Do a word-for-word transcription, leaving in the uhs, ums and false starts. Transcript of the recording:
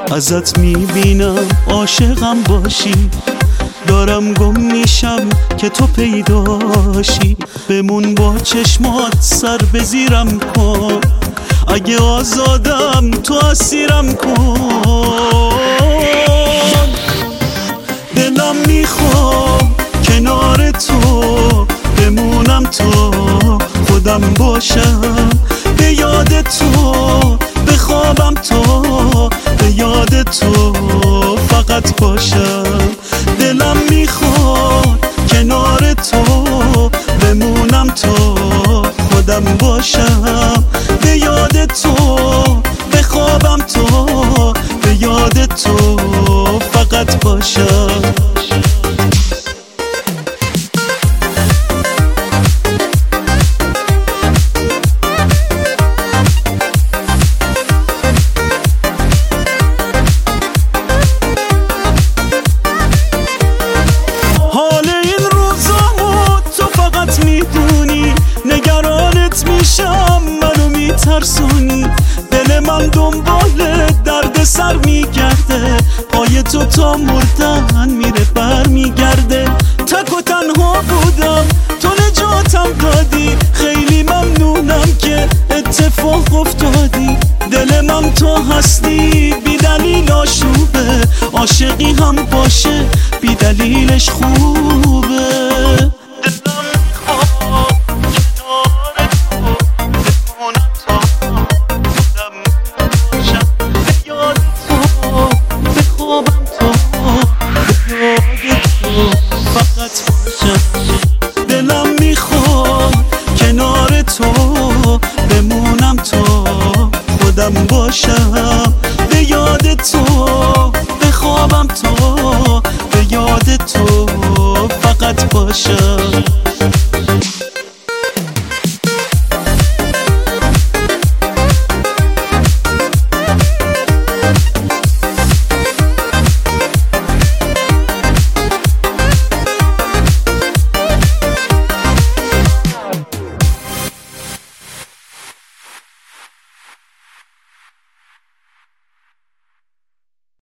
ازت میبینم عاشقم باشی، دارم گم میشم که تو پیداشی. بمون با چشمات سر بزیرم کن، اگه آزادم تو اسیرم کن. دلم میخوام کنار تو بمونم تا خودم باشم، به یاد تو بخوابم تا به یاد تو فقط باشم. دلم میخواد کنار تو بمونم تا خودم باشم، به یاد تو بخوابم تا به یاد تو فقط باشم. ترسونی دل من دنبال درد سر میگرده، پای تو تا مردن میره بر میگرده. تک و تنها بودم تو نجاتم دادی، خیلی ممنونم که اتفاق افتادی. دل من تو هستی بی دلیل آشوبه، عاشقی هم باشه بی دلیلش خوبه. دلم میخواد کنار تو بمونم تا خودم باشم، به یاد تو بخوابم تا به یاد تو فقط باشم.